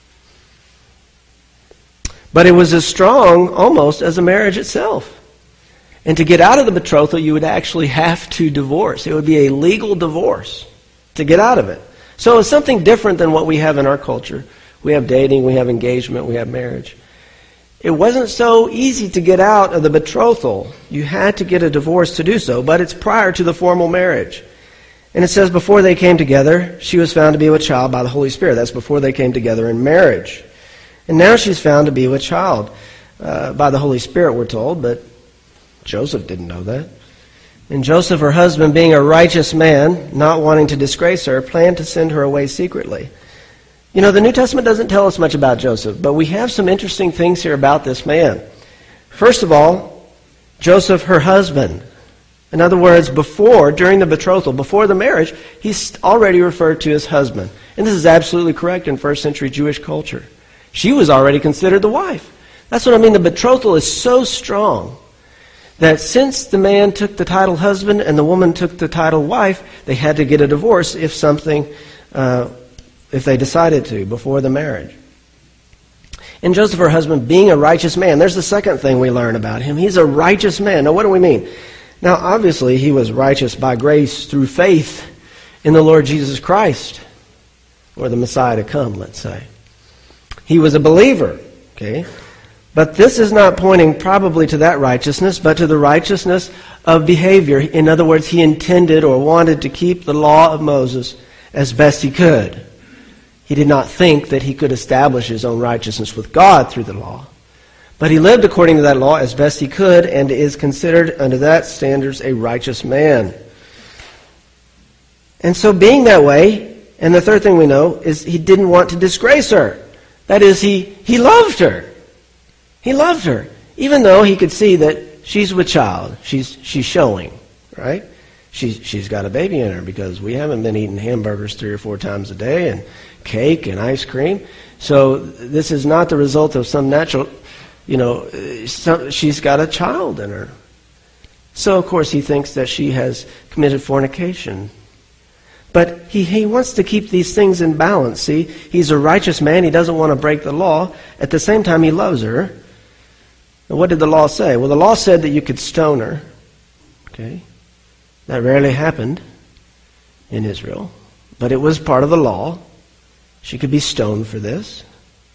But it was as strong almost as a marriage itself. And to get out of the betrothal, you would actually have to divorce. It would be a legal divorce to get out of it. So it's something different than what we have in our culture. We have dating, we have engagement, we have marriage. It wasn't so easy to get out of the betrothal. You had to get a divorce to do so, but it's prior to the formal marriage. And it says before they came together, she was found to be with child by the Holy Spirit. That's before they came together in marriage. And now she's found to be with child uh, by the Holy Spirit, we're told, but Joseph didn't know that. And Joseph, her husband, being a righteous man, not wanting to disgrace her, planned to send her away secretly. You know, the New Testament doesn't tell us much about Joseph, but we have some interesting things here about this man. First of all, Joseph, her husband. In other words, before, during the betrothal, before the marriage, he's already referred to as husband. And this is absolutely correct in first century Jewish culture. She was already considered the wife. That's what I mean. The betrothal is so strong that since the man took the title husband and the woman took the title wife, they had to get a divorce if something... Uh, if they decided to, before the marriage. And Joseph, her husband, being a righteous man, there's the second thing we learn about him. He's a righteous man. Now, what do we mean? Now, obviously, he was righteous by grace through faith in the Lord Jesus Christ, or the Messiah to come, let's say. He was a believer, okay? But this is not pointing probably to that righteousness, but to the righteousness of behavior. In other words, he intended or wanted to keep the law of Moses as best he could. He did not think that he could establish his own righteousness with God through the law. But he lived according to that law as best he could and is considered under that standards a righteous man. And so being that way, and the third thing we know is he didn't want to disgrace her. That is, he, he loved her. He loved her. Even though he could see that she's with child. She's, she's showing, right? She's, she's got a baby in her because we haven't been eating hamburgers three or four times a day and cake and ice cream. So this is not the result of some natural, you know, some, she's got a child in her. So, of course, he thinks that she has committed fornication. But he, he wants to keep these things in balance. See, he's a righteous man. He doesn't want to break the law. At the same time, he loves her. And what did the law say? Well, the law said that you could stone her. Okay? That rarely happened in Israel. But it was part of the law. She could be stoned for this.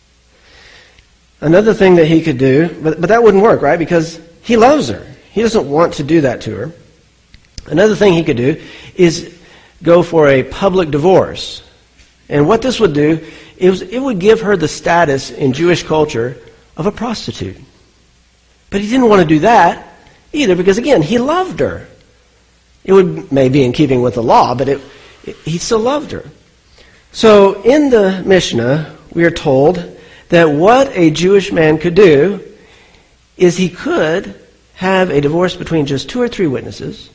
Another thing that he could do, but, but that wouldn't work, right? Because he loves her. He doesn't want to do that to her. Another thing he could do is go for a public divorce. And what this would do is it would give her the status in Jewish culture of a prostitute. But he didn't want to do that either because, again, he loved her. It would maybe in keeping with the law, but it, it, he still loved her. So in the Mishnah, we are told that what a Jewish man could do is he could have a divorce between just two or three witnesses,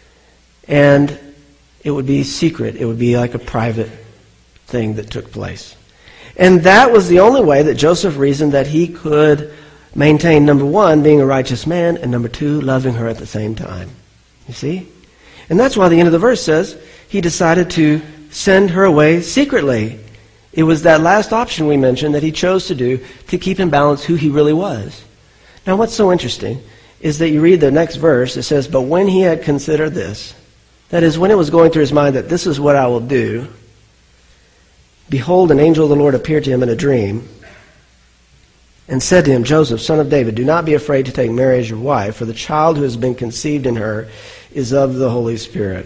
and it would be secret. It would be like a private thing that took place. And that was the only way that Joseph reasoned that he could maintain, number one, being a righteous man, and number two, loving her at the same time. You see? And that's why the end of the verse says he decided to send her away secretly. It was that last option we mentioned that he chose to do to keep in balance who he really was. Now what's so interesting is that you read the next verse, it says, but when he had considered this, that is, when it was going through his mind that this is what I will do, behold, an angel of the Lord appeared to him in a dream and said to him, Joseph, son of David, do not be afraid to take Mary as your wife, for the child who has been conceived in her is of the Holy Spirit.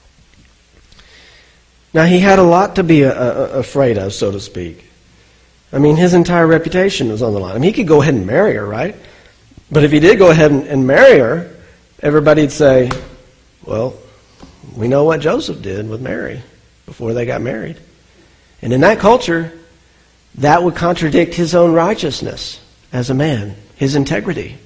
Now, he had a lot to be a, a, afraid of, so to speak. I mean, his entire reputation was on the line. I mean, he could go ahead and marry her, right? But if he did go ahead and, and marry her, everybody'd say, well, we know what Joseph did with Mary before they got married. And in that culture, that would contradict his own righteousness as a man, his integrity.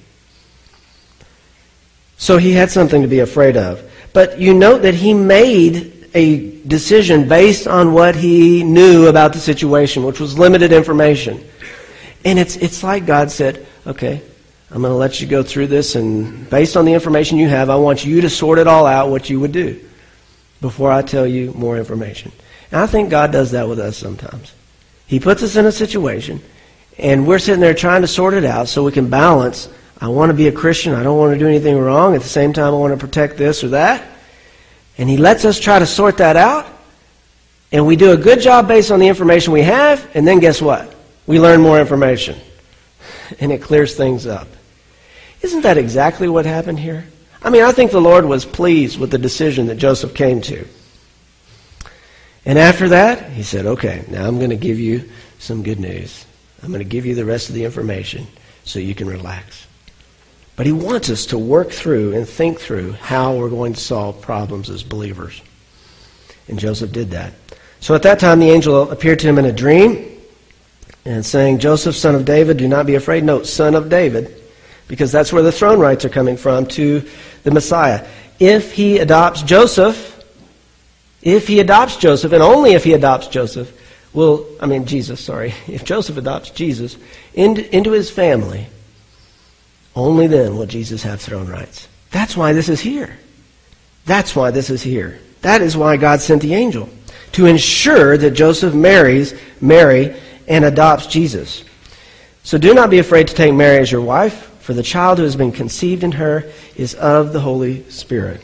So he had something to be afraid of. But you note that he made a decision based on what he knew about the situation, which was limited information. And it's it's like God said, okay, I'm going to let you go through this, and based on the information you have, I want you to sort it all out what you would do before I tell you more information. And I think God does that with us sometimes. He puts us in a situation, and we're sitting there trying to sort it out so we can balance. I want to be a Christian. I don't want to do anything wrong. At the same time, I want to protect this or that. And He lets us try to sort that out, and we do a good job based on the information we have, and then guess what? We learn more information, and it clears things up. Isn't that exactly what happened here? I mean, I think the Lord was pleased with the decision that Joseph came to. And after that, He said, okay, now I'm going to give you some good news. I'm going to give you the rest of the information so you can relax. But He wants us to work through and think through how we're going to solve problems as believers. And Joseph did that. So at that time, the angel appeared to him in a dream and saying, Joseph, son of David, do not be afraid. Note, son of David, because that's where the throne rights are coming from to the Messiah. If he adopts Joseph, if he adopts Joseph, and only if he adopts Joseph, will, I mean Jesus, sorry, if Joseph adopts Jesus into, into his family, only then will Jesus have throne rights. That's why this is here. That's why this is here. That is why God sent the angel, to ensure that Joseph marries Mary and adopts Jesus. So do not be afraid to take Mary as your wife, for the child who has been conceived in her is of the Holy Spirit.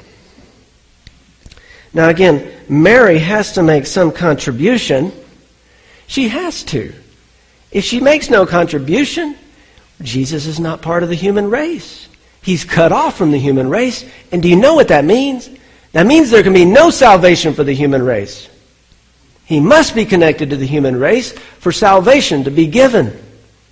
Now again, Mary has to make some contribution. She has to. If she makes no contribution, Jesus is not part of the human race. He's cut off from the human race. And do you know what that means? That means there can be no salvation for the human race. He must be connected to the human race for salvation to be given.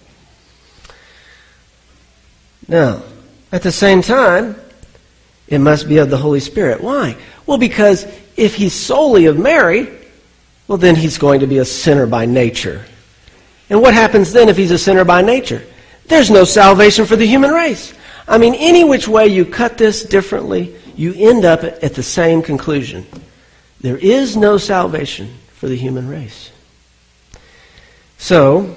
Now, at the same time, it must be of the Holy Spirit. Why? Well, because if he's solely of Mary, well, then he's going to be a sinner by nature. And what happens then if he's a sinner by nature? There's no salvation for the human race. I mean, any which way you cut this differently, you end up at the same conclusion. There is no salvation for the human race. So,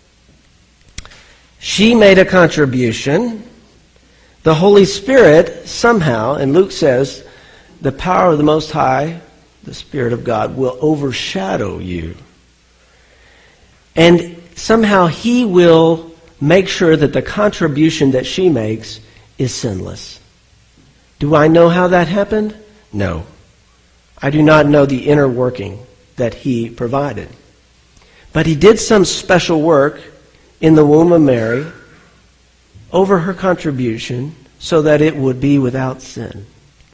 she made a contribution. The Holy Spirit somehow, and Luke says, the power of the Most High, the Spirit of God, will overshadow you. And somehow He will make sure that the contribution that she makes is sinless. Do I know how that happened? No. I do not know the inner working that He provided. But He did some special work in the womb of Mary over her contribution so that it would be without sin.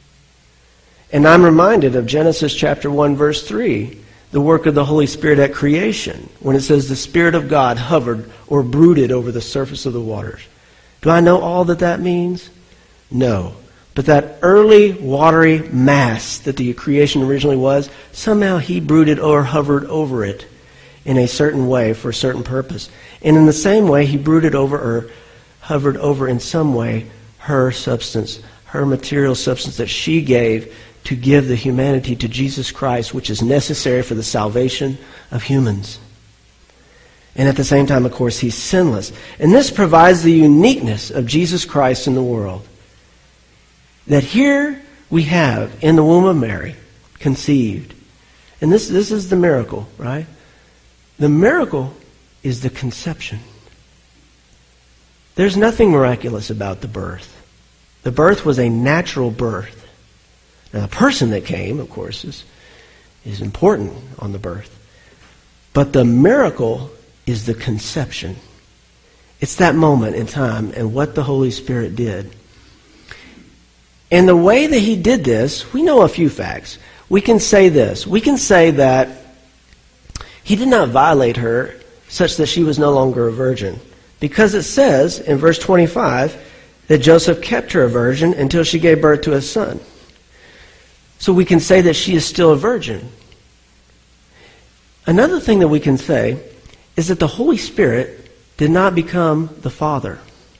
And I'm reminded of Genesis chapter one, verse three, the work of the Holy Spirit at creation, when it says the Spirit of God hovered or brooded over the surface of the waters. Do I know all that that means? No. But that early watery mass that the creation originally was, somehow He brooded or hovered over it in a certain way for a certain purpose. And in the same way, He brooded over or hovered over in some way her substance, her material substance that she gave to give the humanity to Jesus Christ, which is necessary for the salvation of humans. And at the same time, of course, He's sinless. And this provides the uniqueness of Jesus Christ in the world. That here we have, in the womb of Mary, conceived. And this, this is the miracle, right? The miracle is the conception. There's nothing miraculous about the birth. The birth was a natural birth. Now, the person that came, of course, is, is important on the birth. But the miracle is the conception. It's that moment in time and what the Holy Spirit did. And the way that He did this, we know a few facts. We can say this. We can say that He did not violate her such that she was no longer a virgin. Because it says in verse twenty-five that Joseph kept her a virgin until she gave birth to a son. So we can say that she is still a virgin. Another thing that we can say is that the Holy Spirit did not become the Father.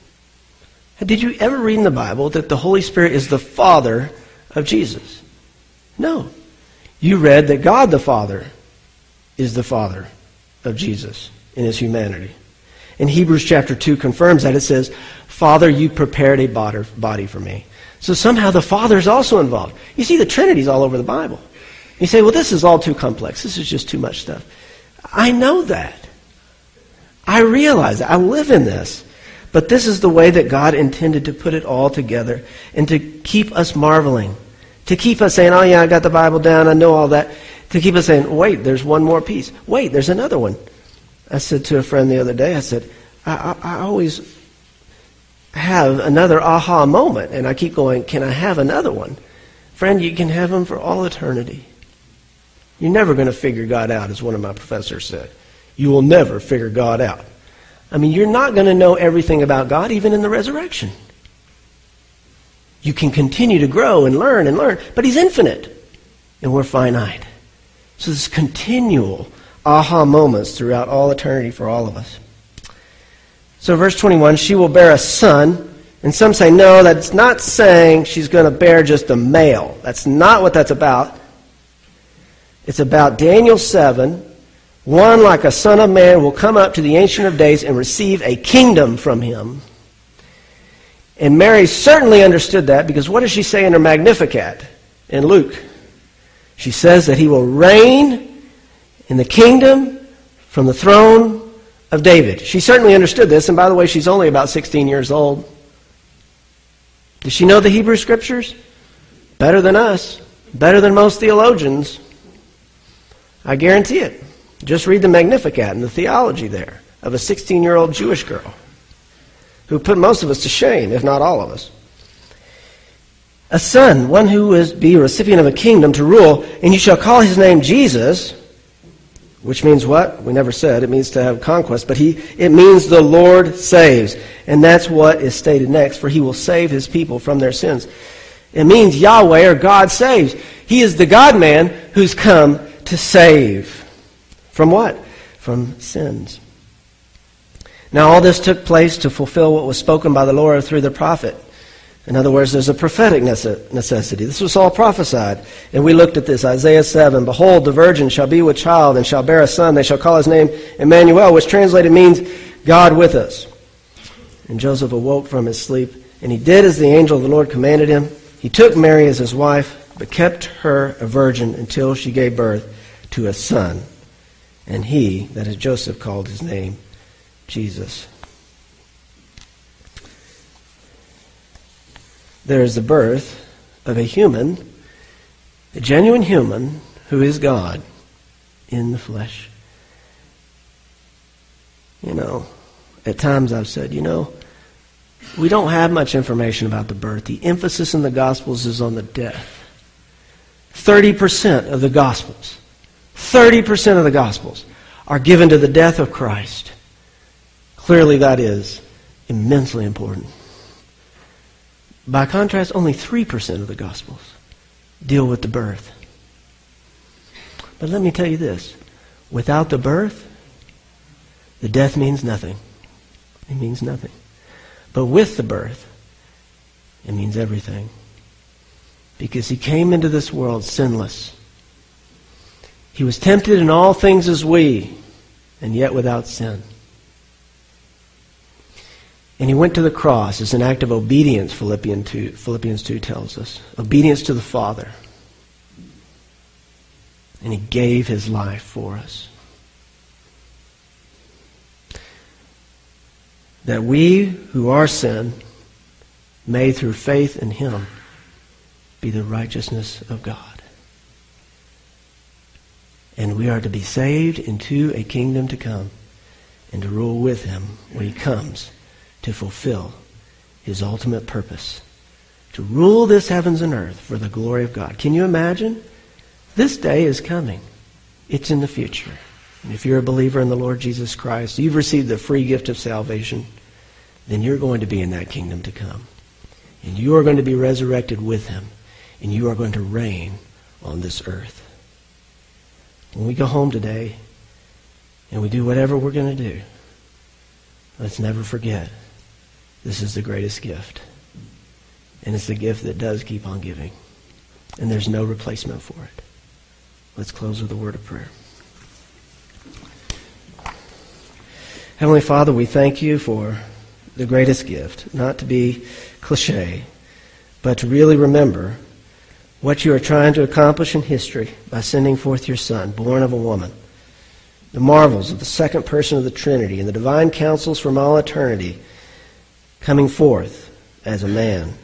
Did you ever read in the Bible that the Holy Spirit is the Father of Jesus? No. You read that God the Father is the Father of Jesus in His humanity. And Hebrews chapter two confirms that. It says, Father, you prepared a body for me. So somehow the Father is also involved. You see, the Trinity's all over the Bible. You say, well, this is all too complex. This is just too much stuff. I know that. I realize that. I live in this. But this is the way that God intended to put it all together and to keep us marveling. To keep us saying, oh yeah, I got the Bible down, I know all that. To keep us saying, wait, there's one more piece. Wait, there's another one. I said to a friend the other day, I said, I, I, I always have another aha moment. And I keep going, can I have another one? Friend, you can have them for all eternity. You're never going to figure God out, as one of my professors said. You will never figure God out. I mean, you're not going to know everything about God, even in the resurrection. You can continue to grow and learn and learn, but He's infinite, and we're finite. So there's continual aha moments throughout all eternity for all of us. So verse twenty-one, she will bear a son, and some say, no, that's not saying she's going to bear just a male. That's not what that's about. It's about Daniel seven. One like a son of man will come up to the Ancient of Days and receive a kingdom from him. And Mary certainly understood that, because what does she say in her Magnificat in Luke? She says that he will reign in the kingdom from the throne of David. She certainly understood this, and by the way, she's only about sixteen years old. Does she know the Hebrew Scriptures? Better than us. Better than most theologians. I guarantee it. Just read the Magnificat and the theology there of a sixteen-year-old Jewish girl who put most of us to shame, if not all of us. A son, one who is be a recipient of a kingdom to rule, and you shall call his name Jesus, which means what? We never said. It means to have conquest, but he it means the Lord saves. And that's what is stated next, for he will save his people from their sins. It means Yahweh, or God, saves. He is the God-man who's come to save. From what? From sins. Now all this took place to fulfill what was spoken by the Lord through the prophet. In other words, there's a prophetic necessity. This was all prophesied. And we looked at this, Isaiah seven. Behold, the virgin shall be with child and shall bear a son. They shall call his name Emmanuel, which translated means God with us. And Joseph awoke from his sleep, and he did as the angel of the Lord commanded him. He took Mary as his wife, but kept her a virgin until she gave birth to a son. And he, that is Joseph, called his name Jesus. There is the birth of a human, a genuine human, who is God in the flesh. You know, at times I've said, you know, we don't have much information about the birth. The emphasis in the Gospels is on the death. thirty percent of the Gospels thirty percent of the Gospels are given to the death of Christ. Clearly that is immensely important. By contrast, only three percent of the Gospels deal with the birth. But let me tell you this. Without the birth, the death means nothing. It means nothing. But with the birth, it means everything. Because he came into this world sinless. He was tempted in all things as we, and yet without sin. And he went to the cross as an act of obedience, Philippians two, Philippians two tells us. Obedience to the Father. And he gave his life for us. That we who are sin may through faith in him be the righteousness of God. And we are to be saved into a kingdom to come and to rule with him when he comes to fulfill his ultimate purpose. To rule this heavens and earth for the glory of God. Can you imagine? This day is coming. It's in the future. And if you're a believer in the Lord Jesus Christ, you've received the free gift of salvation, then you're going to be in that kingdom to come. And you are going to be resurrected with him. And you are going to reign on this earth. When we go home today and we do whatever we're going to do, let's never forget this is the greatest gift. And it's the gift that does keep on giving. And there's no replacement for it. Let's close with a word of prayer. Heavenly Father, we thank you for the greatest gift, not to be cliche, but to really remember what you are trying to accomplish in history by sending forth your Son, born of a woman. The marvels of the second person of the Trinity and the divine counsels from all eternity coming forth as a man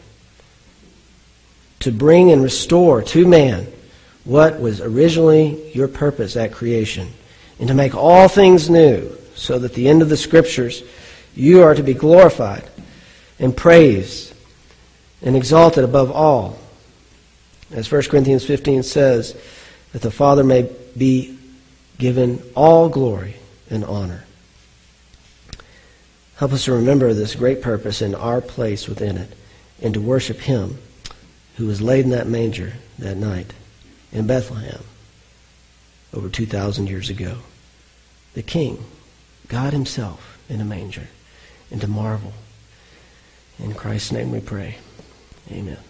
to bring and restore to man what was originally your purpose at creation, and to make all things new, so that at the end of the Scriptures you are to be glorified and praised and exalted above all. As First Corinthians fifteen says, that the Father may be given all glory and honor. Help us to remember this great purpose and our place within it, and to worship Him who was laid in that manger that night in Bethlehem over two thousand years ago. The King, God Himself in a manger, and to marvel. In Christ's name we pray. Amen.